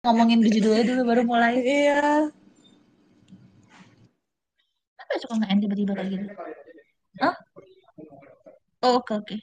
Ngomongin judulnya dulu baru mulai. Iya. Apa suka nggak tiba-tiba kayak gitu? Hah? Oh, oke oke.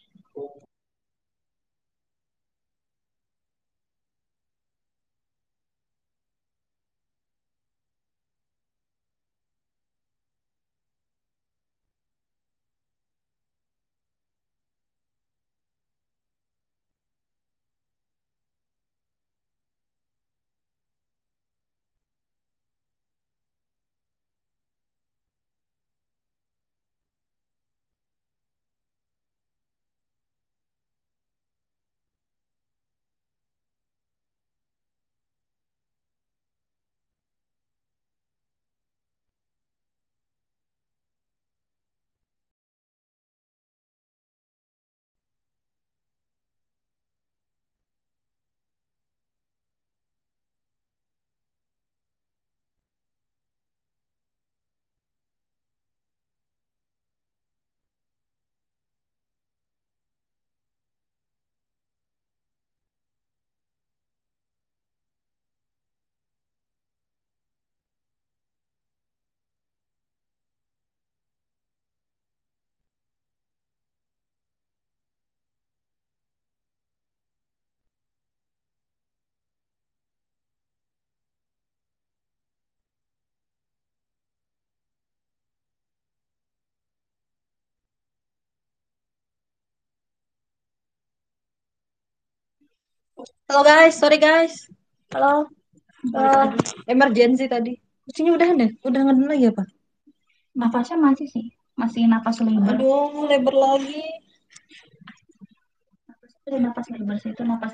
Halo guys, sorry guys. Halo. Balik Wah, lagi. emergency tadi. Kucingnya udah deh, udah ngeden lagi apa? Napasnya masih sih. Masih napas lebar. Aduh, lebar lagi. Napasnya dari napas lebar sih itu napas.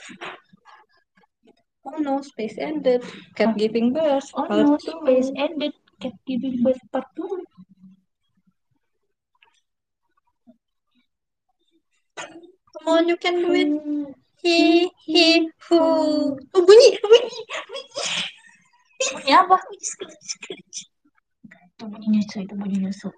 Oh no, space ended. Cat Oh, giving birth. oh Part no, space 2. ended. Cat giving birth part 2. Come on, you can do it. He, He, who. who. Oh, bunyi, bunyi. Bunyi apa? Itu bunyi nyusu, itu bunyi nyusu.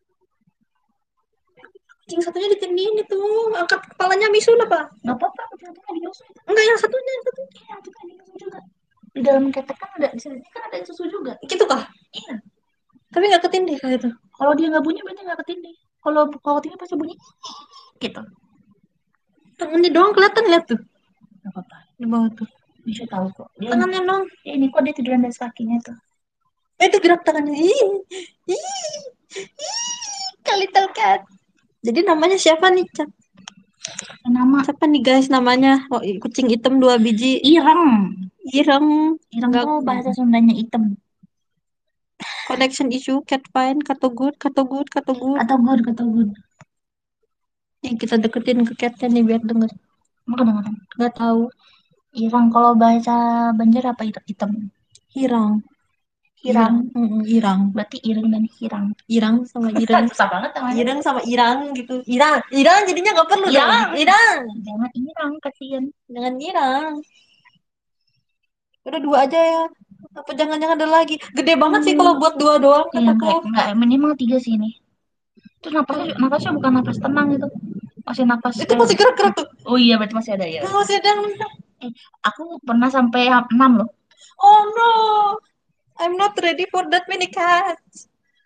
Kucing satunya ditendin itu. Angkat kepalanya Misun apa? Gak apa-apa, kucing-kucing ada nyusu itu. Enggak, yang satunya, yang satu. Iya, itu kan ada nyusu juga. Di dalam ketek kan ada, di sini kan ada susu juga. Gitu kah? Iya. Tapi nggak ketindih kah itu? Kalau dia nggak bunyi berarti nggak ketindih. Kalau ketindih pasti bunyi gitu. Tangannya doang kelihatan, lihat tuh. Nggak apa-apa. Di bawah tuh. Bisa tahu kok. Dia Tangannya dong. ini kok dia tiduran dari kakinya tuh. Itu gerak tangannya. Ih, ih, ih, little cat. Jadi namanya siapa nih, Cat? Nama Siapa nih guys namanya? Oh, kucing hitam 2 biji. ireng. Ireng. Ireng Nggak tuh bahasa Sundanya item. connection issue. Cat fine. Kato good. Kato good. Kato good. Atau good, atau good. Yang kita deketin ke catnya nih biar denger. Emang kadang-kadang. Nggak tahu. Ireng kalau bahasa Banjar apa itu item? Hirang. Hirang. Irang. Irang. Berarti ireng dan hirang. Irang sama ireng. Susah banget namanya. Ireng sama irang gitu. Irang. Irang jadinya nggak perlu dong. Irang. Irang. Jangan irang kasihan. Jangan irang. Udah 2 aja ya. Apa jangan-jangan ada lagi? Gede banget sih kalau buat 2 doang Iya, kataku. enggak, minimal 3 sih ini. Terus napasnya bukan napas tenang itu. Masih napas Itu kayak masih gerak-gerak tuh. oh iya berarti masih ada ya. Nah, masih ada. Eh, aku pernah sampai 6 loh. Oh no, I'm not ready for that many cats.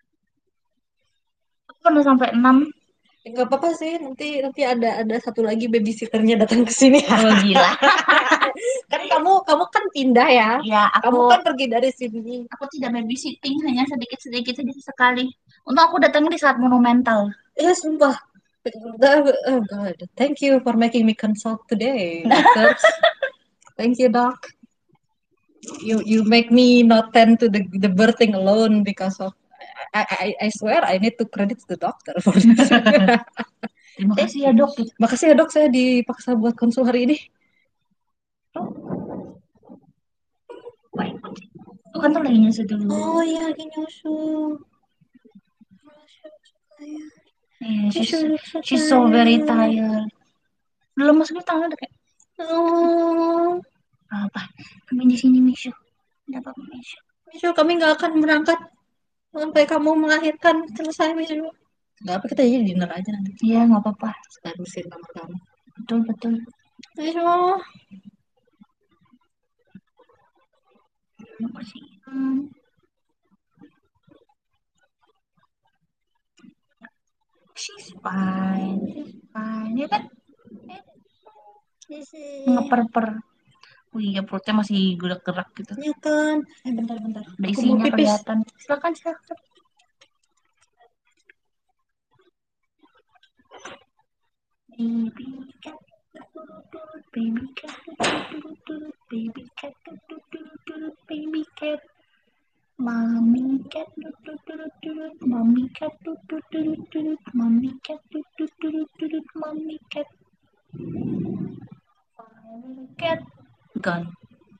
Aku pernah sampai 6. Gak apa-apa sih, nanti nanti ada satu lagi babysitternya datang ke sini. Oh gila. Kan kamu kan pindah ya. Ya, Kamu kan pergi dari sini. aku tidak babysitting hanya sedikit-sedikit saja sekali. Untuk aku datangnya di saat monumental. Ya sumpah. Oh God, thank you for making me consult today, doctor. Thank you, doc. You make me not tend to the birthing alone because of I swear I need to credit the doctor for this. Terima Eh, kasih ya dok. Gitu. makasih ya dok, saya dipaksa buat konsul hari ini. Baik. Tuh kan tuh lagi nyusu dulu. Oh iya, lagi nyusu. Eh, Nyusu she's so very saya. tired. Belum masukin tangan udah kayak Oh, apa? Kami di sini Mishu. Tidak apa-apa Mishu. Misu, kami nggak akan berangkat sampai kamu melahirkan selesai, Misu. Nggak apa, kita jadi dinner aja nanti. Iya nggak apa-apa. Seterusin kamar kamu. Betul betul. Misu, Bersihin. She's fine. She's fine. Ya kan? Ngeper-per. Oh iya, perutnya masih gerak-gerak gitu. Ya kan? Bentar-bentar. Ada Aku mau isinya pipis. kelihatan. Silakan, silakan. Baby cat, baby cat, baby cat, baby cat. Mommy cat, mommy cat, mommy cat, mommy cat, cat, gone.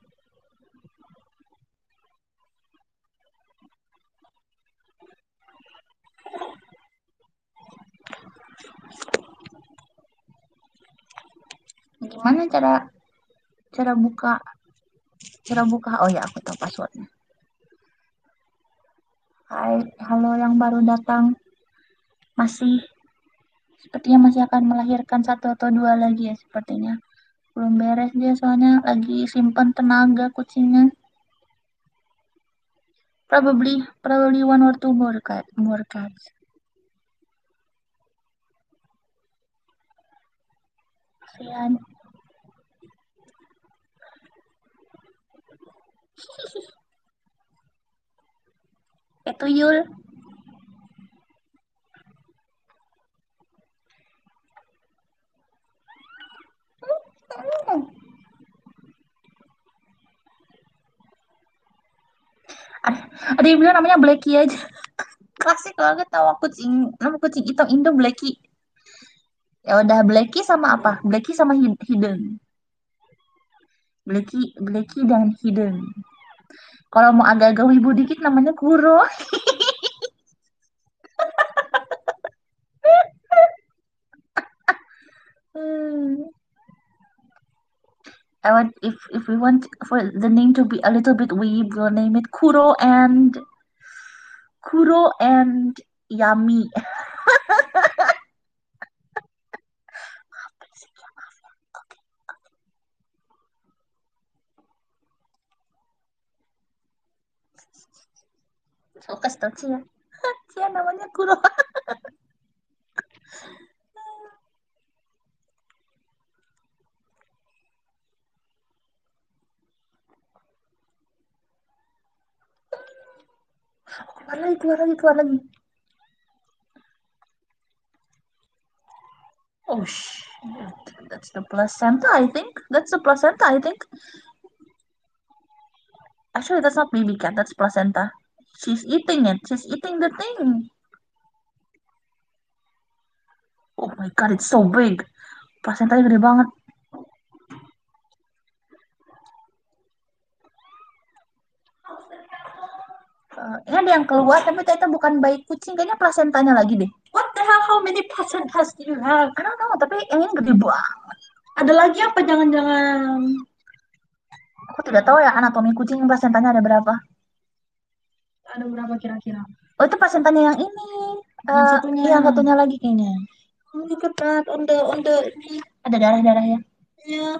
Gimana cara cara buka oh ya aku tahu passwordnya. Hai, halo yang baru datang, masih sepertinya masih akan melahirkan satu atau dua lagi ya sepertinya. Belum beres dia soalnya lagi simpan tenaga kucingnya. Probably one or two more cats. Kasihan. Itu Yul. Ada, ada yang bilang namanya Blacky aja. Klasik banget tawa kucing. Nama kucing hitam Indo Blacky. Ya udah Blacky sama apa? Blacky sama Hidden. Blacky dan Hidden. Kalau mau agak-agak wibu dikit namanya Kuro. Hmm. I want if we want for the name to be a little bit weeb, we'll name it Kuro and Yami. So kasih tau Cia. Cia namanya Kuro. Keluar lagi. Oh, that's the placenta, I think. That's the placenta, I think. Actually, that's not baby cat. That's placenta. She's eating it. She's eating the thing. Oh my god, it's so big. Placentanya gede banget. Ini ada yang keluar, tapi ternyata bukan bayi kucing. Kayaknya placentanya lagi deh. What the hell? How many placentas do you have? I don't know, tapi yang ini gede banget. Ada lagi apa? Jangan-jangan Aku tidak tahu ya anatomi kucing placentanya ada berapa. ada berapa kira-kira? Oh, itu placentanya yang ini. Yang satunya. Yang satunya lagi kayaknya. Oh, look at that on the ini. Ada darah-darah ya. Ya.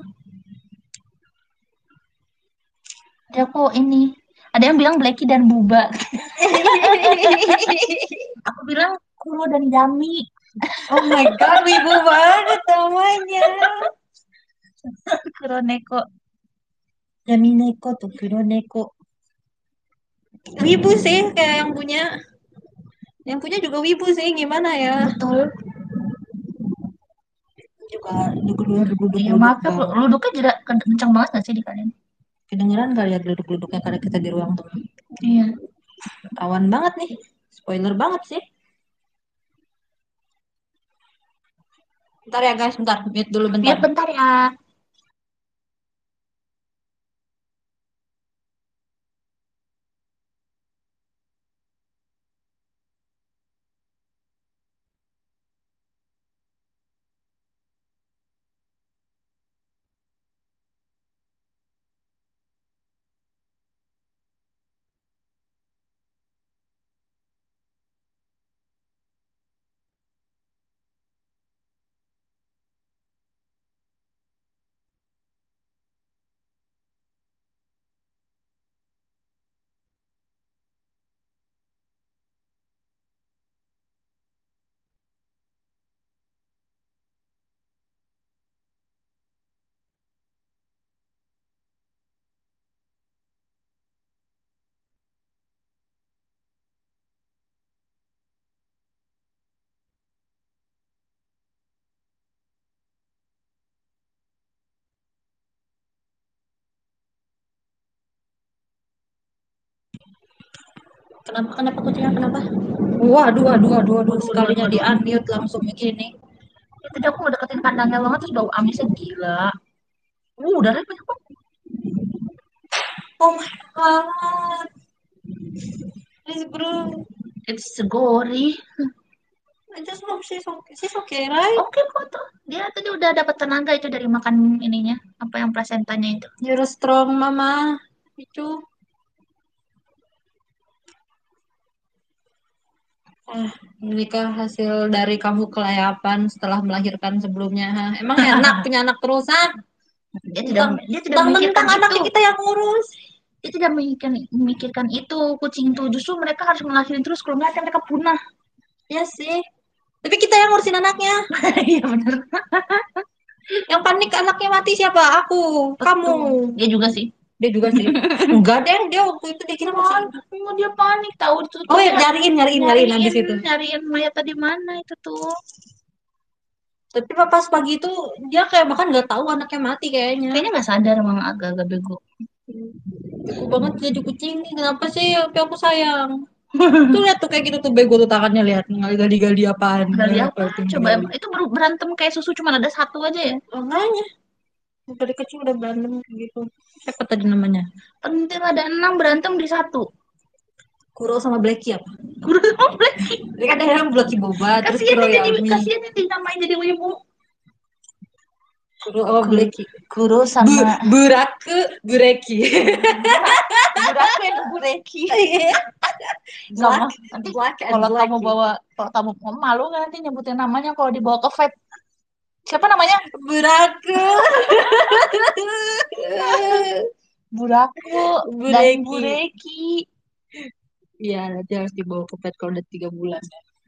Ada kok ini. Ada yang bilang Blacky dan Buba. Aku bilang Kuro dan Yami. Oh my god, wibu banget namanya. Kuro Neko. Yamineko tuh, Kuroneko. Wibu sih kayak yang punya. Yang punya juga wibu sih, gimana ya? Betul. Juga duduk-duduk Iya, maaf ya, banget. luduknya tidak kencang banget gak sih di kalian? Kedengeran kali ya duduk-duduknya karena kita di ruang tengah. Iya. Rawan banget nih. Spoiler banget sih. Bentar ya guys, bentar. Mute dulu Iya, bentar. bentar ya. Kenapa, kenapa kucingnya, kenapa? Waduh, waduh, waduh, waduh, sekalinya Waduh, di waduh. unmute langsung begini. Ya, tadi aku mau deketin kandangnya banget terus bau amisnya gila. Udah banyak banget. Oh my god, please bro, It's gory. I just hope she's okay, right? Oke kok tuh. Dia tadi udah dapat tenaga itu dari makan ininya, apa yang plasentanya itu. You're a strong mama, itu. Menikah hasil dari kamu kelayapan setelah melahirkan sebelumnya. Ha? Emang enak punya anak terus, ha? Dia tidak memikirkan Mentang-mentang itu. anaknya kita yang ngurus. Dia tidak memikirkan itu kucing itu. Justru mereka harus ngelahirin terus kalau nggak mereka punah. Ya sih. Tapi kita yang ngurusin anaknya. Iya benar. Yang panik anaknya mati siapa? Aku, kamu. Betul. Dia juga sih. Dia juga sih. Enggak deh, dia waktu itu dia kira masih Cuman, hidup. dia panik tahu itu Oh tuh ya, dia nyariin habis itu. nyariin mayat tadi mana itu tuh. Tapi pas pagi itu dia kayak bahkan nggak tahu anaknya mati kayaknya. Kayaknya nggak sadar emang agak-agak bego. Bego banget jadi kucing nih. Kenapa sih? Tapi aku sayang. Tuh lihat tuh kayak gitu tuh bego tuh tangannya lihat gali-gali apaan. Gali Apa apa? itu Coba gali. itu baru berantem kayak susu cuma ada satu aja ya. Makanya dari kecil udah berantem kayak gitu. Siapa tadi namanya? Penting ada 6 berantem di satu. Kuro sama Blacky apa? Guru komplek. Dia kan yang Blacky Boba, terus Kasian Kuro dia jadi Yami. kasian dia dinamain jadi wibu. Kuro sama Blacky. Kuro sama Bureki. Buraku yang Bureki. Sama Black, nanti Black and kalau kamu Blacky. bawa kalau kamu malu nggak nanti nyebutin namanya kalau dibawa ke vet. Siapa namanya? Buraku. Buraku dan Bureki. Bureki. Iya, nanti harus dibawa ke vet kalau udah 3 bulan.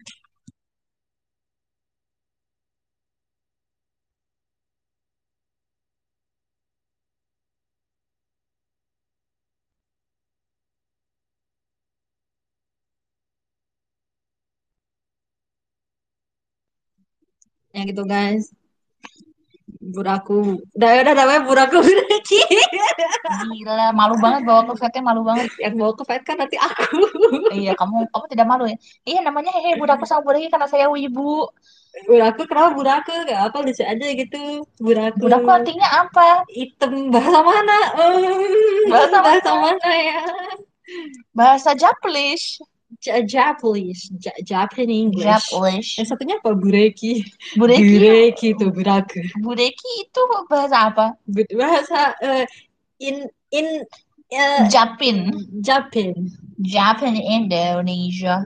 Ya gitu guys. Buraku. Udah namanya Buraku Bureki. Gila, malu banget bawa ke vetnya malu banget. Yang bawa ke vet kan nanti aku. Iya, kamu kamu tidak malu ya? Iya, namanya Hehe Buraku sama Bureki karena saya wibu. Buraku kenapa Buraku? Gak apa lucu aja gitu. Buraku. Buraku artinya apa? Item bahasa mana? Bahasa Bahasa mana? mana ya? Bahasa Japanese. Japanese, Japan English. Japanese. Yang satunya apa? Bureki. Bureki. Bureki itu buraku. Bureki itu bahasa apa? Bahasa in Japin. Japan. Japan Indonesia.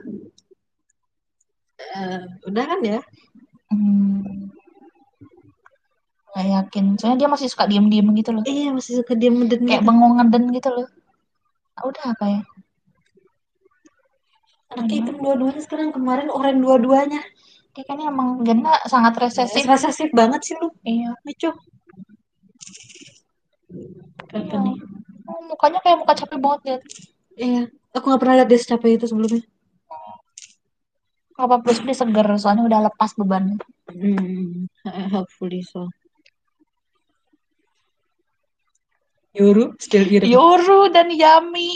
Udah kan ya? Hmm, nggak yakin. Soalnya dia masih suka diem-diem gitu loh. Iya masih suka dia meden Kayak gitu. bengong ngeden gitu loh. Ah, udah apa ya? Anaknya hitam dua-duanya sekarang kemarin oranye dua-duanya. Dia kan emang Gena sangat resesif. Resesif banget sih lu. Iya. Lucu. Iya. Kenapa nih? Oh, mukanya kayak muka capek banget lihat. Iya. Aku nggak pernah lihat dia secapek itu sebelumnya. Apa plus dia seger soalnya udah lepas bebannya. Hopefully so. Yoru still irem. Yoru dan Yami.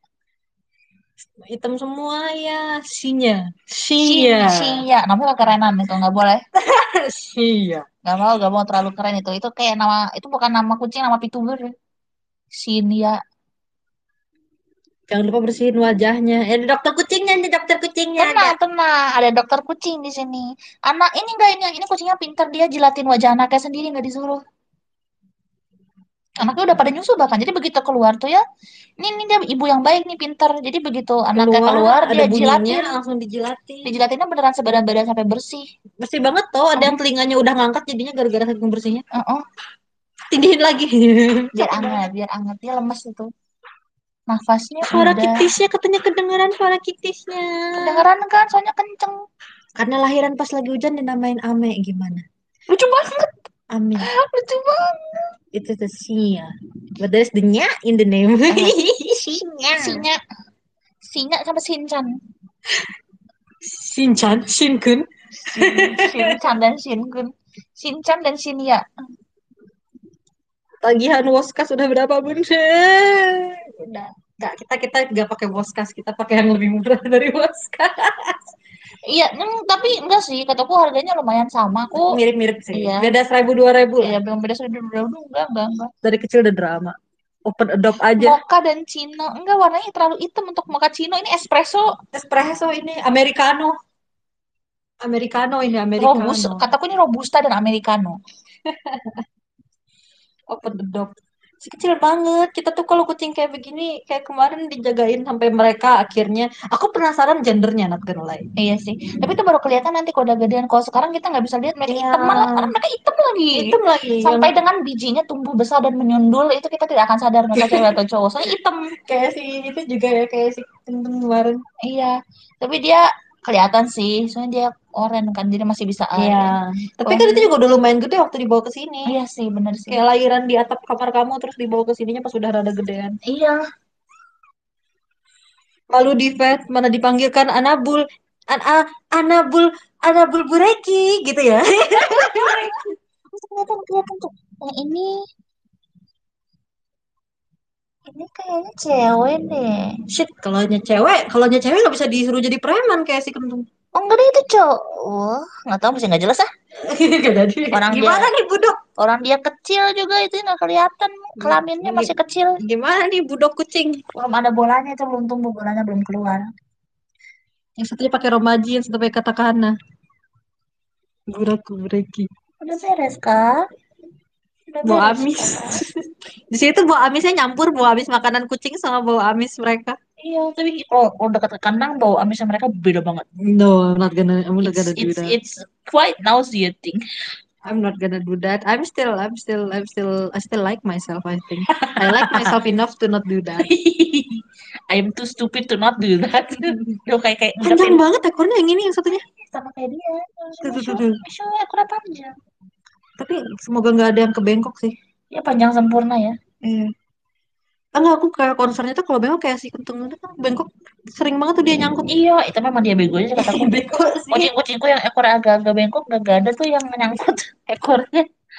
Hitam semua ya. Sinya. Sia. Namanya kekerenan itu nggak boleh. Sia. Nggak mau terlalu keren itu. Itu kayak nama itu bukan nama kucing, nama pituber. Sinia. Jangan lupa bersihin wajahnya. Ada dokter kucingnya, ada dokter kucingnya ada. Tenang. Ada dokter kucing di sini. Anak ini enggak ini kucingnya pintar dia jilatin wajah anaknya sendiri nggak disuruh. Anaknya udah pada nyusu bahkan. Jadi begitu keluar tuh ya, ini dia ibu yang baik nih pintar. Jadi begitu anaknya Keluar, keluar ada dia bunyinya, jilatin. langsung dijilatin. Dijilatinnya beneran sebadan-badan sampai bersih. Bersih banget tuh, ada yang Oh, telinganya udah ngangkat jadinya gara-gara saking bersihnya. oh. Tindihin lagi. Capek banget. Biar anget dia lemes itu. Nafasnya Suara udah kitisnya katanya kedengeran suara kitisnya. kedengeran kan soalnya kenceng. Karena lahiran pas lagi hujan dinamain Ame gimana? Lucu banget. Ame. Lucu banget. It's a Sia. But there's the nya in the name. Sinya. Sinya sama Shinchan. Shinchan, Shinkun. Shinchan dan Shinkun. Shinchan dan Shinya. Tagihan Woskas sudah berapa bun? Udah. Nggak, kita nggak pakai Woskas, kita pakai yang lebih murah dari Woskas. Iya, tapi enggak sih, kataku harganya lumayan sama kok. Mirip-mirip sih. Iya, Beda 1.000 2.000 iya lah. belum beda sudah enggak. Dari kecil udah drama. Open adopt aja. Mocha dan Cino, enggak warnanya terlalu hitam untuk mocha Cino ini espresso Espresso ini Americano. Americano ini robus, Americano. kataku ini robusta dan americano. Open adopt. Si kecil banget. Kita tuh kalau kucing kayak begini, kayak kemarin dijagain sampai mereka akhirnya. Aku penasaran gendernya, not gonna lie. Iya sih, tapi itu baru kelihatan nanti kalau udah gedean. Kalau sekarang kita nggak bisa lihat mereka Iya, hitam malah, karena mereka hitam lagi. hitam lagi yang Sampai dengan bijinya tumbuh besar dan menyundul, itu kita tidak akan sadar mereka cewek atau cowok. Soalnya hitam. kayak si itu juga ya kayak si Kentung kemarin. Iya, tapi dia kelihatan sih, soalnya dia oranye kan, jadi masih bisa Iya. air. Tapi Kalau kan itu juga udah lumayan gede waktu dibawa ke sini. iya sih, bener sih. Kayak lahiran di atap kamar kamu terus dibawa ke sininya pas udah rada gedean. Iya, Lalu di vet mana dipanggilkan Anabul, an a, Anabul, Anabul Bureki gitu ya. kelihatan tuh. Yang ini kayaknya cewek deh. Shit, kalau nya cewek nggak bisa disuruh jadi preman kayak si Kentung. Oh enggak deh, itu cowok. Wah, nggak tahu, masih nggak jelas ah. Gak jadi. Orang dia Gimana nih budok? Orang dia kecil juga itu nggak kelihatan, kelaminnya masih kecil. Gimana nih budok kucing? Belum ada bolanya, itu belum tumbuh, bolanya belum keluar. Yang satunya pakai romaji, yang satu pakai katakana. Guraku bureki. Udah beres kak? Udah Bau beres amis. kak? Di situ bau amisnya nyampur bau amis makanan kucing sama bau amis mereka. Iya, tapi kalau dekat ke kandang bau amisnya mereka beda banget. No, I'm not gonna It's do it's that. it's quite nauseating. I'm not gonna do that. I still like myself, I think. I like myself enough to not do that. I am too stupid to not do that. Tuh kayak Panjang ngedeketin banget ekornya yang ini yang satunya. sama kayak dia. Tuh, tuh, tuh, Mishu, tuh. Mishu ekornya panjang. Tapi semoga nggak ada yang kebengkok sih. Ya panjang sempurna ya. Iya. Enggak, aku kayak concernnya tuh kalau bengkok kayak si kentung itu kan bengkok sering banget tuh dia nyangkut. Iya, itu memang dia bego aja kataku. Bengkok sih. Kucing-kucingku yang ekor agak-agak bengkok gak ada tuh yang menyangkut ekornya.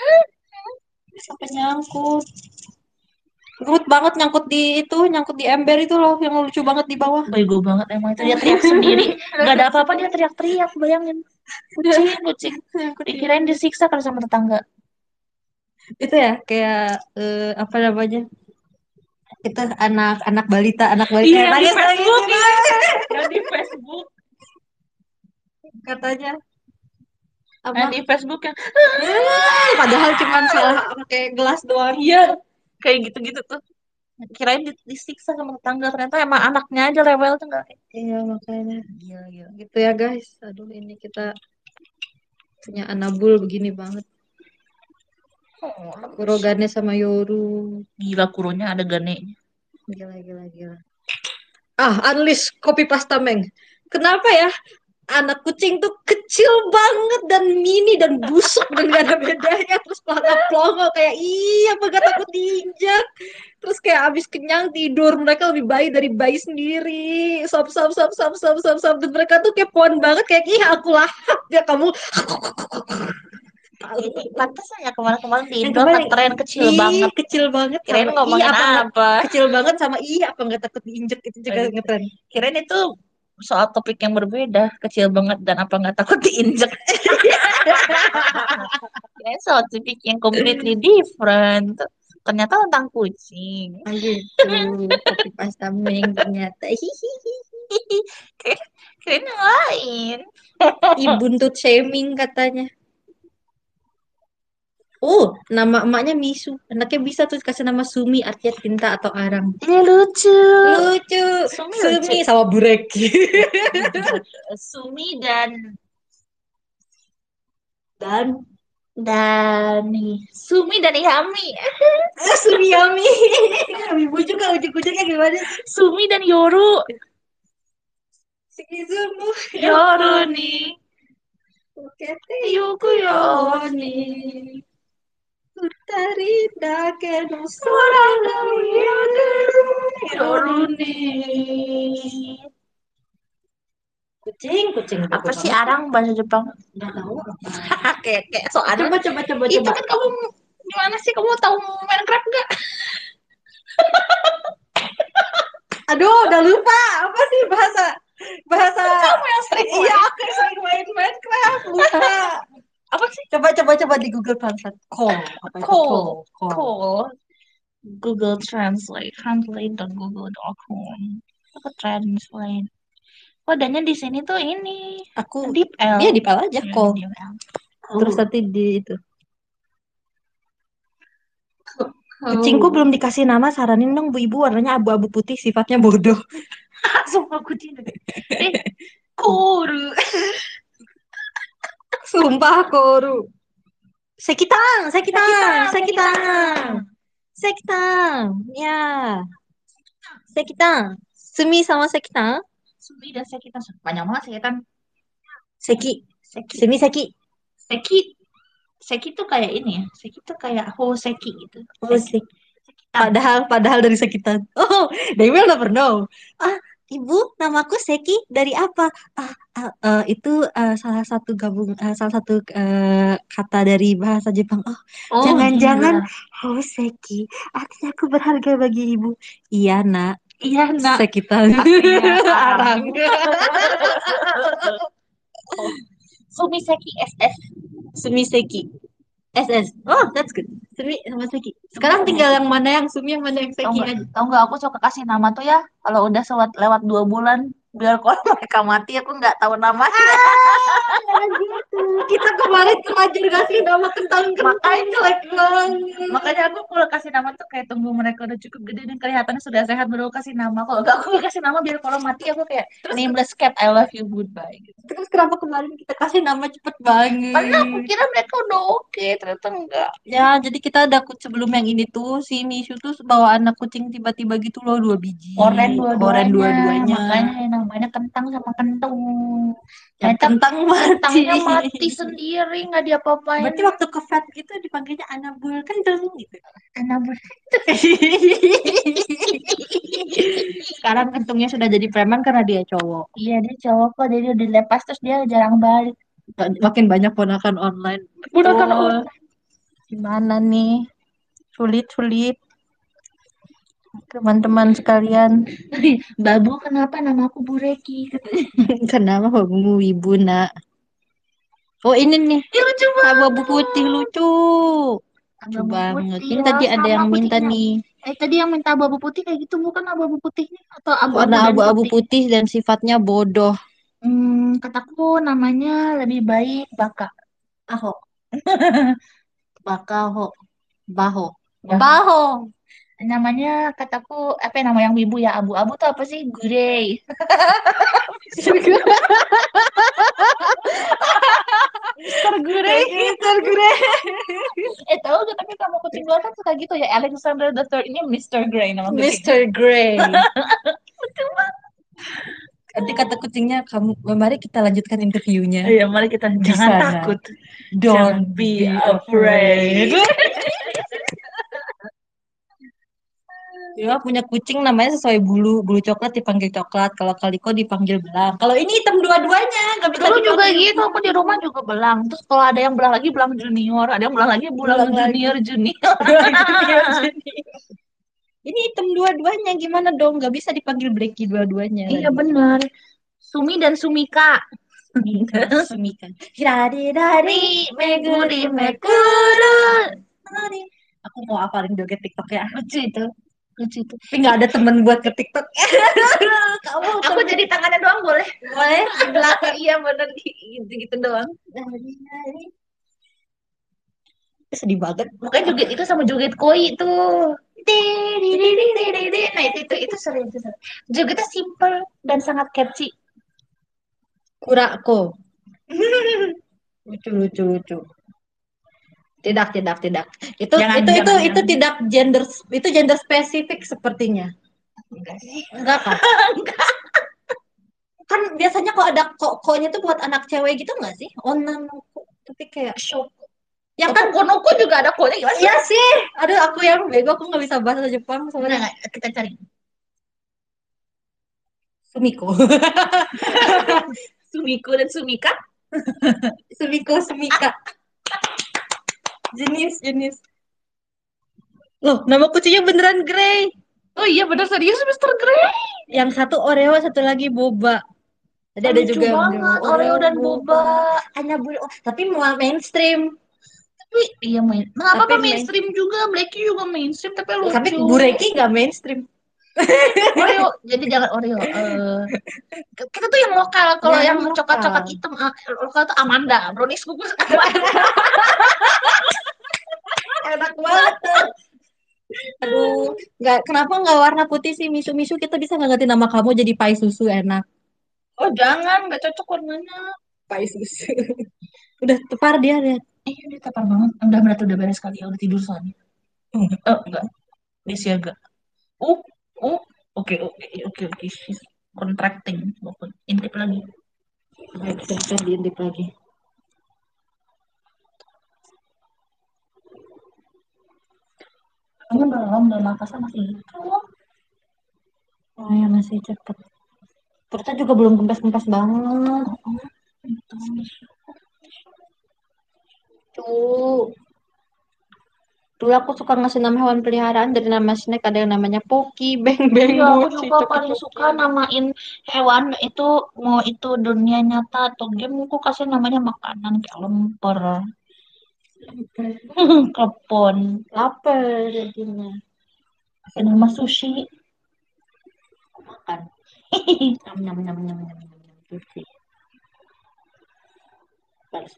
Sampai nyangkut. Ruwet banget nyangkut di ember itu loh yang lucu banget di bawah. Bego banget emang itu, dia teriak sendiri. Gak ada apa-apa dia teriak-teriak, bayangin. Kucing. Nyangkut di Dikirain disiksa kalau sama tetangga. itu ya kayak apa namanya itu anak balita Iya, yang yang di nangis nangis Facebook. gitu. Yang di Facebook. Katanya Yang apa di Facebook yang padahal cuman salah pakai gelas doang. iya, kayak gitu-gitu tuh. Kirain disiksa sama tetangga, ternyata emang anaknya aja rewel tuh enggak. Iya makanya Gila, gila. gitu ya guys, aduh ini kita punya Anabul begini banget. Oh, lemes. Kurogane sama Yoru, Gila kurunya ada gane. gila gila gila. Unleash kopi pasta meng, kenapa ya anak kucing tuh kecil banget dan mini dan busuk dan gak ada bedanya terus pelongo kayak iya apa gak takut diinjak terus kayak abis kenyang tidur mereka lebih baik dari bayi sendiri sop sop sop sop sop sop sop dan mereka tuh kepoan banget kayak ih aku lahap ya kamu Pantesan ya kemarin-kemarin di yang Indo kemarin ngetren kecil ih banget. kecil banget Kirain sama ih ngomongin apa nggak apa? kecil banget sama ih apa nggak takut diinjek itu Oh, juga gitu. ngetren. Kirain itu soal topik yang berbeda, kecil banget dan apa nggak takut diinjek. Kirain soal topik yang completely different. Ternyata tentang kucing. Ah, gitu kopi pasta meng ternyata Kirain yang lain. Ibuntut shaming katanya. Nama emaknya Misu. Anaknya bisa tuh kasih nama Sumi, artinya tinta atau arang. Ini lucu. Lucu. Sumi lucu. Sumi sama Bureki. Sumi dan Dan nih Sumi dan Ihami. Sumi Yami. Ibu juga ujung-ujungnya gimana? Sumi dan Yoru. Shizumu Yoru nih. Okete Yuku Yoni. Utari dake no Sora sora no no Yoru. Yoru Yoru. nih. Kucing Apa jago sih banget. arang bahasa Jepang? Nggak tahu. Kayak so ada. Coba. Itu kan kamu gimana sih, kamu tahu Minecraft nggak? Aduh, udah lupa. Apa sih bahasa bahasa Kamu yang sering iya, main. aku yang sering main Minecraft, lupa. Apa sih? Coba di Google Translate. Call. Apa itu call? Cool. Call. Cool. Google Translate. Translate.google.com. Apa translate? Kodenya di sini tuh ini. Aku Deep L. dia di L aja Ya, call. Deep L. Terus Cool. nanti di itu. Kucingku Cool. belum dikasih nama, saranin dong Bu Ibu, warnanya abu-abu putih, sifatnya bodoh. Sumpah kucing. Eh, Kuru. Sumpah Koru. Sekitang, sekitang, Sekitang, sekitang. sekitang. Sekitang. Ya, sekitang. Semi sama sekitang. Sumi dan Sekitang. Banyak banget Sekitang. Seki. Seki. Semi seki. Seki. Seki tuh kayak ini ya. Seki tuh kayak Hoseki gitu. Oh, Seki. seki. Sekitang. Padahal dari sekitar. Oh, they will never know. Ah, Ibu, namaku Seki dari apa? Itu salah satu salah satu kata dari bahasa Jepang. Oh, Oh jangan-jangan gila. Seki. Artinya aku berharga bagi ibu. Iya, nak. Iya nak. Sekitar Artinya arang. arang. Oh, Sumi Seki SS. Sumi Seki. SS. Oh, that's good. Sumi sama Seki. Sumi Sekarang sama tinggal yang Seki. mana yang Sumi, yang mana yang Seki aja. Tahu nggak aku suka kasih nama tuh ya kalau udah lewat 2 bulan biar kalau mereka mati aku nggak tahu namanya. Jangan gitu. Kita kemarin terlanjur kasih nama kentang-kentang, Makanya jelek banget. makanya aku kalau kasih nama tuh kayak tunggu mereka udah cukup gede dan kelihatannya sudah sehat baru kasih nama. Kalau nggak aku kasih nama biar kalau mati aku kayak nameless cat I love you goodbye gitu. Terus kenapa kemarin kita kasih nama cepet Karena aku banget? kira mereka udah oke, ternyata enggak. Ya, jadi kita ada sebelum yang ini tuh si Mishu tuh bawa anak kucing tiba-tiba gitu loh, 2 biji. Oren Oren dua-duanya, dua-duanya. makanya namanya kentang sama kentung. Yang Ternyata kentang mati. kentangnya mati sendiri, nggak diapa-apain. Berarti waktu ke vet gitu dipanggilnya Anabul Kentang gitu. Karena Sekarang kentungnya sudah jadi preman karena dia cowok. iya dia cowok kok, jadi udah dilepas terus dia jarang balik. Makin banyak ponakan online. Gunakan Betul. online. Gimana nih? Sulit, sulit. Teman-teman sekalian. Babu kenapa nama aku Bureki? Kenapa hobimu wibu, nak? Oh, ini nih. Ih, lucu Abu-abu banget. putih lucu. Lucu Abu banget. putih Ini ya, tadi ada sama yang minta kucingnya. nih. Tadi yang minta abu-abu putih kayak gitu bukan abu-abu putihnya atau abu-abu Warna dan abu-abu putih? putih dan sifatnya bodoh. Kataku namanya lebih baik Baka. Ahok. Bakaho. Baho. Baho. Baho. Namanya kataku apa ya, nama yang wibu ya abu-abu tuh apa sih? Grey. Mister Grey. Mister Grey. Tahu gak tapi sama kucing luar kan suka gitu ya. Alexander the Third ini Mister Grey nama kucingnya. Mister Grey. Betul banget. Nanti kata kucingnya, kamu, mari kita lanjutkan interviewnya Iya, mari kita di jangan sana. takut. Jangan Don't be be afraid. afraid. Ya, punya kucing namanya sesuai bulu. Bulu coklat dipanggil coklat. Kalau kaliko dipanggil belang. Kalau ini hitam dua-duanya. Nggak bisa Dulu juga dipanggil gitu, aku di rumah juga belang. Terus kalau ada yang belang lagi, belang junior. Ada yang belang lagi, belang belang lagi. junior junior. Belang junior, junior. Ini hitam dua-duanya. Gimana dong? Nggak bisa dipanggil Blacky dua-duanya Iya tadi. benar. Sumi dan Sumika. Mika, Sumika. Hirade dare, Ri, meguri Meguri, meguru. Meguru. Hari. Aku mau hafalin joget TikTok ya. Lucu itu. Lucu itu. Tapi nggak ada temen buat ke TikTok. Kamu Aku temen. jadi tangannya doang boleh. Boleh? Di belakang, iya bener. Gitu-gitu doang. Dari. Sedih banget. Makanya joget itu sama joget koi itu. Nah itu sering itu sering. Jogetnya simple dan sangat catchy. Kurako. Lucu, lucu, lucu. Tidak, tidak, tidak. Itu Jangan, itu itu jangan, itu jangan. tidak gender, itu gender spesifik sepertinya. Enggak sih. Enggak kan? Kan biasanya kalau ada koknya tuh buat anak cewek gitu enggak sih? Onan, tapi kayak Shock. ya kan. Otokonoko juga ada kode gimana sih? Iya sih. Aduh, aku yang bego, aku nggak bisa bahasa Jepang, sorry. Enggak, kita cari. Sumiko. Sumiko dan Sumika. Sumiko, Sumika. Jenis, jenis. Loh, nama kucingnya beneran Grey. Oh iya benar serius Mister Grey. Yang satu Oreo, satu lagi boba. Tadi Oh, ada lucu juga yang banget Oreo Oreo dan boba. boba. Hanya tapi mau mainstream. Tapi iya nggak Tapi apa-apa main, mainstream juga. Blacky juga mainstream tapi tapi lucu. Bureki nggak mainstream. Oreo, jadi jangan Oreo. Kita tuh yang lokal. Kalau yang Yang coklat-coklat lokal. hitam, lokal tuh Amanda. Brownies kukus Amanda. Enak banget tuh. Aduh, nggak kenapa nggak warna putih sih misu-misu kita bisa nggak ganti nama kamu jadi pai susu enak. Oh jangan, nggak cocok warnanya. Pai susu. Udah tepar dia lihat. Ini tepar banget. Udah berarti udah beres kali ya. Udah tidur soalnya. Enggak. Dia siaga. Uh, uh. Oke. She's contracting. Maupun intip lagi. Kita diintip lagi. Ini belum, dan nafasnya masih gitu. Oh ya masih cepet. Perutnya juga belum kempes-kempes banget. Itu. Tuh. Dulu aku suka ngasih nama hewan peliharaan dari nama snack ada yang namanya Poki, Beng Beng Iya, aku Mochi, juga Coki paling Coki. suka namain hewan itu, mau itu dunia nyata atau game, aku kasih namanya makanan kayak lemper, klepon, Lapar jadinya. kasih nama sushi. Makan. Nyam nyam nyam nyam nyam nyam nyam. Sushi. Balas.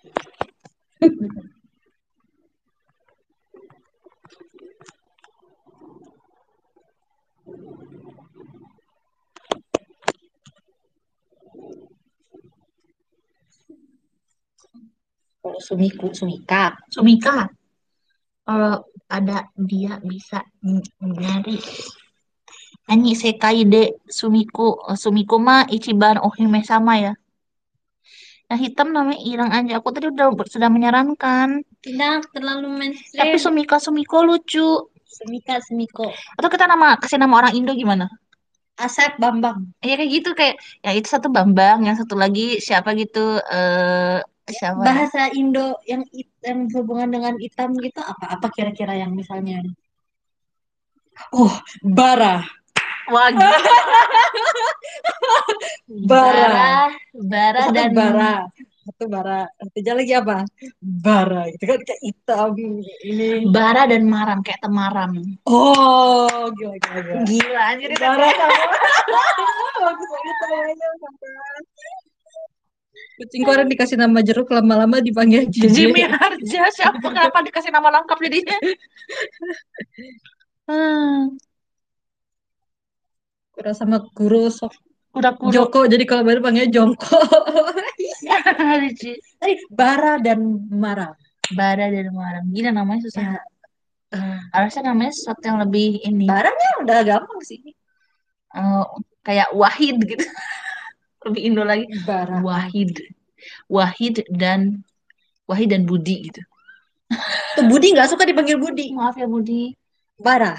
Kalau Sumiku, Sumika. Sumika, kalau ada dia bisa nyari Ani Sekai de Sumiku. Sumiku mah Ichiban Ohime sama ya. Yang hitam namanya Irang aja. Aku tadi udah sudah menyarankan. Tidak terlalu Tapi mainstream. Sumika lucu. Sumika, Sumiko. Atau kita kasih nama orang Indo gimana? Asep Bambang. Ya kayak gitu kayak yang itu satu Bambang, yang satu lagi siapa gitu siapa ya? Bahasa Indo yang berhubungan dengan hitam gitu apa? Apa kira-kira yang misalnya? Oh, bara. Wah gila. Bara. Bara, Bara Satu dan bara. Satu bara. Satunya lagi apa? Bara. Gitu kan kayak hitam ini. Bara dan Maram kayak Temaram. Oh, gila gila gila. Gila anjir itu Bara kayak sama. Bagus banget namanya. Kucing orang dikasih nama jeruk lama-lama dipanggil Jimmy Jije. Harja. Siapa kenapa dikasih nama lengkap jadinya? Hmm, Kurang sama Kuro sok kura-kuru. Joko jadi kalau baru panggilnya Jongko. Lucu. Bara dan Mara. Bara dan Maram. Gila namanya susah. Ya, Harusnya namanya sesuatu yang lebih ini. Baranya udah gampang sih. eh, Kayak Wahid gitu. Lebih Indo lagi. Bara. Wahid. Wahid dan Wahid dan Budi gitu. Tuh Budi nggak suka dipanggil Budi. Maaf ya Budi. Bara.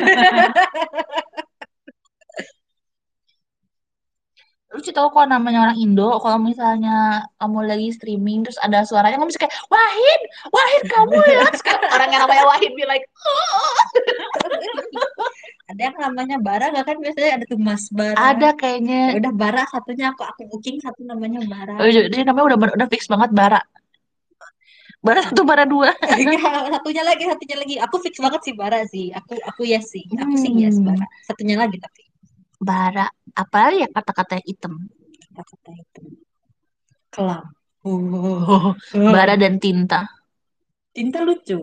Lucu tau kalau namanya orang Indo, kalau misalnya kamu lagi streaming terus ada suaranya kamu bisa kayak Wahid, Wahid kamu ya. Terus kayak orang yang namanya Wahid be like, oh. Ada yang namanya Bara nggak kan biasanya ada tuh Mas Bara. Ada kayaknya. Ya udah Bara satunya aku booking satu namanya Bara. Oh, dia namanya udah fix banget Bara. Bara satu, Bara dua. Enggak, satunya lagi. Aku fix banget sih Bara sih. Aku yes sih. Aku sih yes Hmm, Bara. Satunya lagi tapi Bara. Apalagi ya kata-kata yang hitam. kata itu kelam. Oh, Bara dan Tinta. Tinta lucu.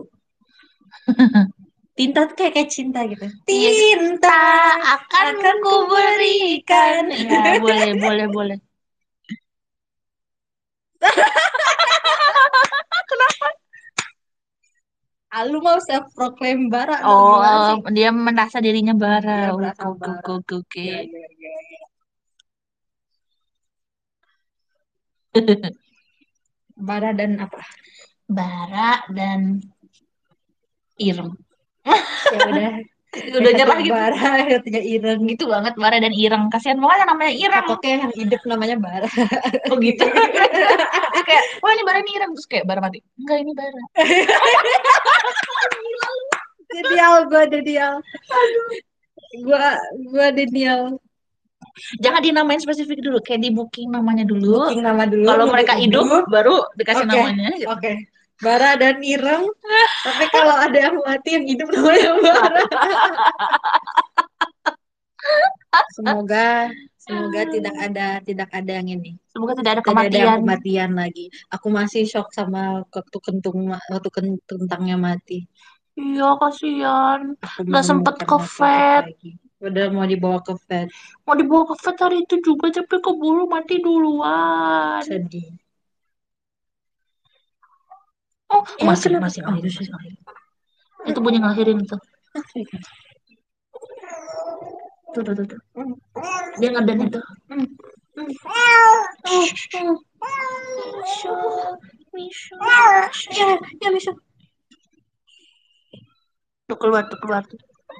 Tinta tuh kayak cinta gitu. Iya, Tinta tak akan akan kuberikan. kuberikan. Ya, boleh. Lu mau self proclaim bara atau Oh, gimana sih? dia merasa dirinya bara. Dia Oke, berasa oke, oke, bara. oke, oke. Gila, gila, gila, gila. Bara dan apa? Bara dan Ireng. Ya udah. Yang Udah satu nyerah gitu. bara, yang satunya ireng. Gitu banget Bara dan Ireng. Kasihan banget yang namanya Ireng. Pokoknya yang hidup namanya bara. Oh gitu. Terus kayak, wah ini Bara ini Ireng. Terus kayak Bara mati. Enggak ini Bara. Denial, gue Denial. Gue Denial. Jangan dinamain spesifik dulu, kayak di booking namanya dulu. Booking nama dulu, Kalau nunggu mereka hidup, hidup. baru dikasih Oke, namanya gitu. oke. Bara dan Ireng. Tapi kalau ada yang mati, yang hidup namanya Bara. Semoga, semoga tidak ada yang ini. Semoga tidak ada Tidak ada yang kematian. kematian lagi. Aku masih shock sama waktu kentangnya mati. Iya, kasihan. Aku Nggak sempet menemukan ke kentut vet. lagi. Udah mau dibawa ke vet. Mau dibawa ke vet hari itu juga, tapi keburu mati duluan. Sedih. Oh, Ya, masih, kenapa? masih Oh, ngelahirin, itu masih ngelahirin. Itu bunyi ngelahirin tuh. Tuh, tuh, tuh, tuh. Dia ngeden itu. Misha, Misha, Ya, ya bisa. tuh keluar, tuh keluar. Tuh.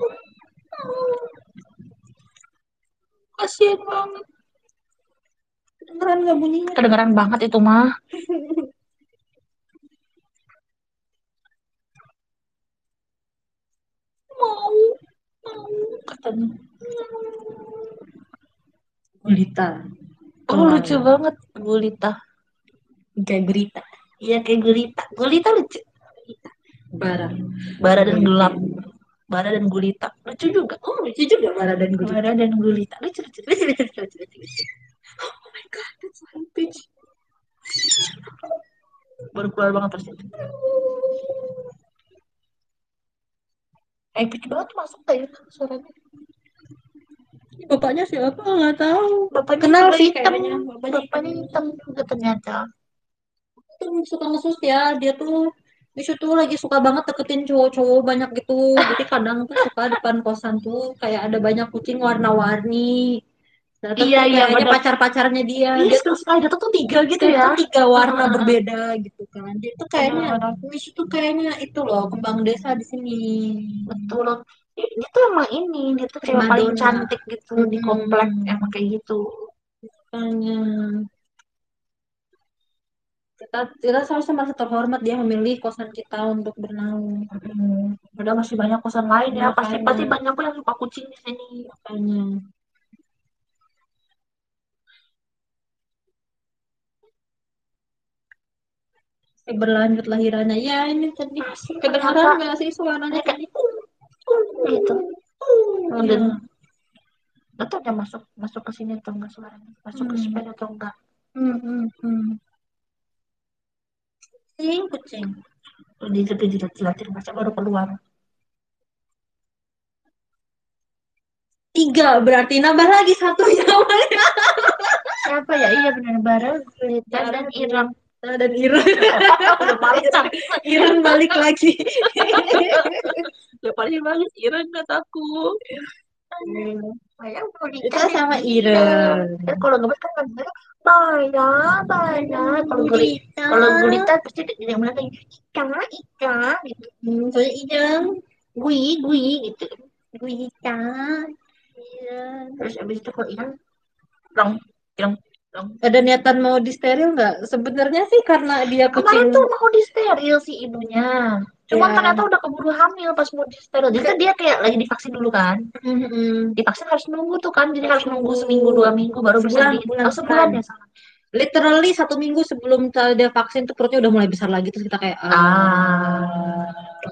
Kasihan banget. Kedengeran nggak bunyinya? Kedengeran banget itu mah. Mau, mau, katanya. Gulita. Oh, lucu Kemarin. banget, gulita. Kayak berita. Iya, kayak gulita. Gulita lucu. Bara. Bara dan Gulita. gelap. Bara dan gulita. Lucu juga. Oh, lucu juga Bara dan Bara gulita. dan gulita. Lucu, lucu, lucu. Lucu, lucu, lucu, lucu, lucu. Oh my God, that's so vintage. Baru keluar banget terus itu. Epic banget masuk kayak suaranya. Bapaknya siapa? Nggak tahu. Bapaknya Kenal juga sih hitam. kayaknya. Bapaknya hitam. Bapaknya hitam juga ternyata. Tuh suka ngesus ya. Dia tuh Misu tuh lagi suka banget deketin cowok-cowok banyak gitu. Jadi kadang tuh suka depan kosan tuh kayak ada banyak kucing warna-warni. Datang Iya, tuh iya kayaknya benar. pacar-pacarnya dia. Iya, Dia tuh Spider tuh tiga gitu Stella ya. tuh tiga warna Heeh, berbeda gitu kan. Dia tuh kayaknya benar-benar Misu tuh kayaknya itu loh kembang desa di sini. betul. Dia tuh emang ini, dia tuh cewek paling Primadona. cantik gitu di komplek, Mm-mm. emang kayak gitu. Makanya kita seharusnya merasa terhormat dia memilih kosan kita untuk bernaung. Udah masih banyak kosan lain ya, pasti Makanya, pasti banyak kok yang suka kucing di sini. makanya. Berlanjut lahirannya. Ya ini tadi Masih kedengeran ternyata nggak sih suaranya ini kayak tadi? gitu. Dan Ya. nggak tahu dia masuk masuk ke sini atau enggak suaranya, masuk ke Hmm. sepeda atau enggak. Hmm. Kucing, kucing. Tuh dijilat-jilatin masa baru keluar. Tiga berarti nambah lagi satu namanya. Siapa ya? Iya benar Bara, Gulita Bara, dan Irang. Gulita, dan Ireng. Udah males Ireng, cari. Ireng balik lagi. Udah paling bagus Irang kataku. Saya Kita Gulita dan sama Irang. Ireng. Kan kalau ngebet kan namanya Baya, Baya. Gulita. Kalau Gulita pasti dia bilang kayak Ika, Ika gitu. Soalnya Ireng. Gui gitu. Gulita. Iya. Terus abis itu kalau Irang, Rong, Irang, Rong. Ada niatan mau disteril nggak? Sebenarnya sih karena dia Kemarin kucing. tuh mau disteril si ibunya. Cuman Ya. ternyata udah keburu hamil pas mau disteril. Jadi kan dia kayak lagi divaksin dulu kan. Mm-mm. Divaksin harus nunggu tuh kan. Jadi Harus harus nunggu nunggu seminggu 2 minggu baru bisa sebulan, di. bulan, Oh bulan. sebulan ya salah. Literally 1 minggu sebelum dia vaksin tuh perutnya udah mulai besar lagi terus kita kayak Ah,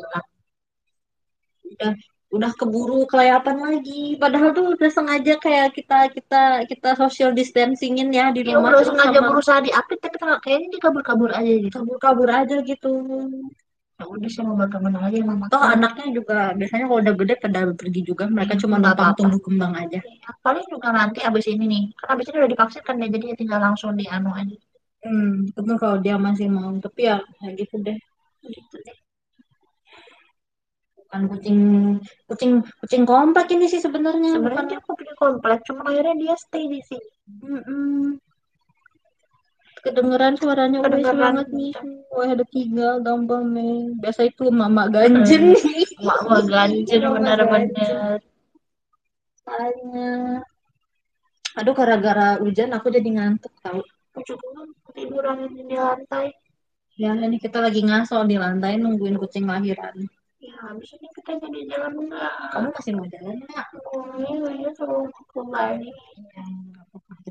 udah udah keburu kelihatan lagi. Padahal tuh udah sengaja kayak kita kita kita social distancingin ya di ya rumah udah terus sengaja sama berusaha diapit tapi kayaknya dia kabur-kabur aja gitu. kabur-kabur aja gitu. Ya udah sih mau bagaimana lagi Toh memakan. anaknya juga biasanya kalau udah gede pada pergi juga mereka cuma Nggak numpang apa-apa. tumbuh kembang aja. Ya, paling juga nanti abis ini nih. Kan abis ini udah divaksin kan ya. Jadi ya tinggal langsung di anu aja. Betul kalau dia masih mau tapi ya gitu deh. Gitu deh. Bukan kucing kucing kucing komplek ini sih sebenarnya Sebenarnya bukan. dia punya komplek. Cuma akhirnya dia stay di sini. Mm-mm. Kedengeran suaranya wes Kedengeran banget nih. Wah ada tiga gampang nih. Biasa itu mama ganjen nih. mak ganjen Mama ganjen. bener-bener. Soalnya. Aduh gara-gara hujan aku jadi ngantuk tau. Aku juga tiduran di lantai. Ya ini kita lagi ngaso di lantai nungguin kucing lahiran. Ya habis ini kita jadi jalan enggak. Kamu masih mau jalan nggak? Oh iya suruh ke Bali.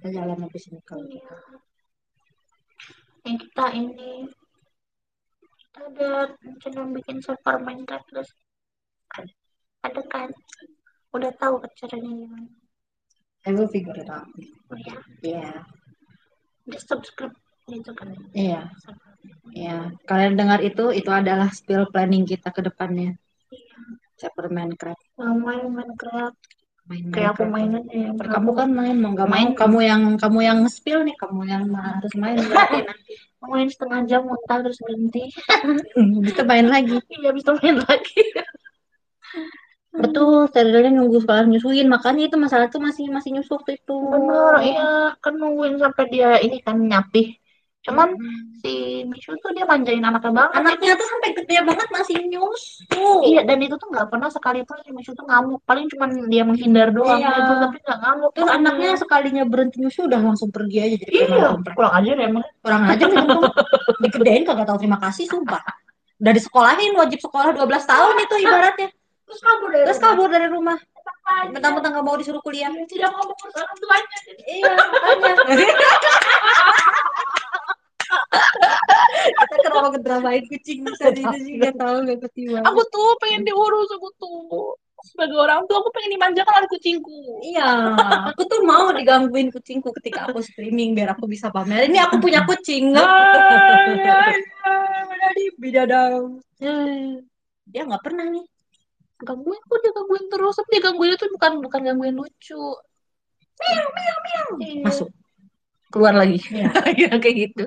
kita jalan habis ini kalau Iya. gitu. Yang kita ini ada rencana bikin server Minecraft terus ada kan udah tahu kan caranya gimana. I will figure it out. Oh ya, Iya, di subscribe gitu kan. iya, iya. Kalian dengar itu adalah spill planning kita ke depannya. Chapter Minecraft. Mau main Minecraft Main kayak aku Minecraft. main aja ya Kamu kan main mau nggak mau main kamu yang spill nih, kamu yang harus main berarti nanti. main setengah jam muntah terus berhenti. Bisa main lagi. Iya bisa main lagi. Betul, sterilnya nunggu sekolah nyusuin, makanya itu masalah tuh masih masih nyusuk tuh itu. Bener, iya kan nungguin sampai dia ini kan nyapih. Cuman Mm-mm. si Mishu tuh dia manjain anaknya banget. Anaknya tuh sampai gede banget masih Iya, nyusuk. dan itu tuh nggak pernah sekalipun si Mishu tuh ngamuk. Paling cuman dia menghindar doang Iya. gitu, tapi nggak ngamuk. Terus anaknya sekalinya berhenti nyusu udah langsung pergi aja jadi preman Iya, komplek. kurang ajar emang. Kurang aja nih untung. Digedein kagak tahu terima kasih, sumpah. Udah disekolahin, wajib sekolah 12 tahun itu ibaratnya. Terus kabur dari Terus rumah. kabur dari rumah. Aja. Mentang-mentang nggak mau disuruh kuliah. Tidak mau mengurus orang tuanya. Iya, makanya. Kita kenapa ngedramain kucing bisa di itu juga tahu gak ketiba. Aku tuh pengen diurus, aku tuh. Sebagai orang tua aku pengen dimanjakan oleh kucingku. Iya, aku tuh mau digangguin kucingku ketika aku streaming biar aku bisa pamer. Ini aku punya kucing. Iya, Jadi bidadang. Dia nggak pernah nih. gangguin kok dia gangguin terus tapi dia gangguin itu bukan bukan gangguin lucu. Iya. Masuk. Keluar lagi. Iya, Ya, kayak gitu.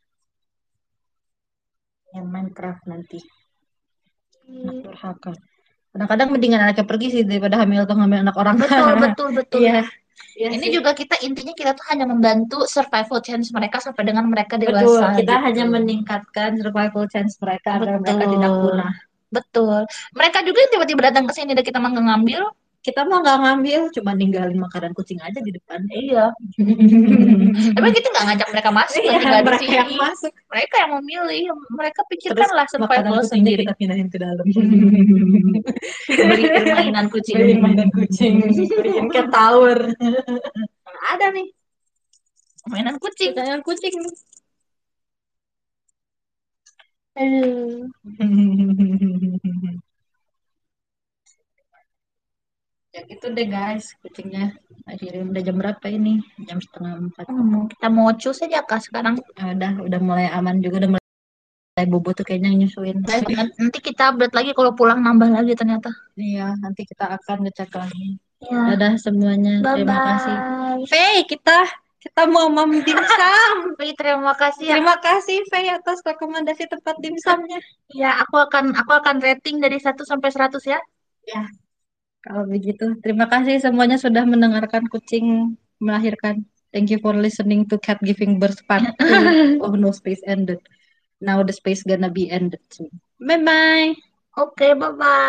yang Minecraft nanti. Anak Hmm. durhaka. Kadang-kadang mendingan anaknya pergi sih daripada hamil atau ngambil anak orang. Betul, betul, betul. Iya, iya Ini sih. juga kita intinya kita tuh hanya membantu survival chance mereka sampai dengan mereka Betul, dewasa kita gitu. hanya meningkatkan survival chance mereka agar mereka tidak Betul. punah. Betul. Mereka juga yang tiba-tiba datang ke sini dan kita mah nggak ngambil. Kita mah nggak ngambil, cuma ninggalin makanan kucing aja di depan. Iya. Tapi kita nggak ngajak mereka masuk dan Iya, tinggal di mereka yang sini. masuk. Mereka yang memilih. Mereka Terus pikirkanlah makanan survival kucingnya sendiri. kita pindahin ke dalam. Beliin mainan kucing. Beliin mainan kucing, beliin cat tower. Ada nih, Mainan kucing. mainan kucing. Aduh. Ya gitu deh guys, kucingnya. Akhirnya udah jam berapa ini? Jam setengah 4. Kita mau cus aja kak sekarang. Udah mulai aman juga, udah mulai bobo tuh kayaknya nyusuin. Baik, nanti kita update lagi kalau pulang nambah lagi ternyata. Iya, nanti kita akan ngecek lagi. Ya, Dadah semuanya, bye terima kasih. bye. Faye, kita mau dimsum. Terima kasih ya. Terima kasih Faye atas rekomendasi tempat dimsumnya. Ya, aku akan rating dari 1 sampai 100 ya. Ya, kalau begitu, terima kasih semuanya sudah mendengarkan kucing melahirkan. Thank you for listening to Cat Giving Birth Part 2. Oh no, space ended. Now the space gonna be ended soon. Bye bye. Oke, bye bye.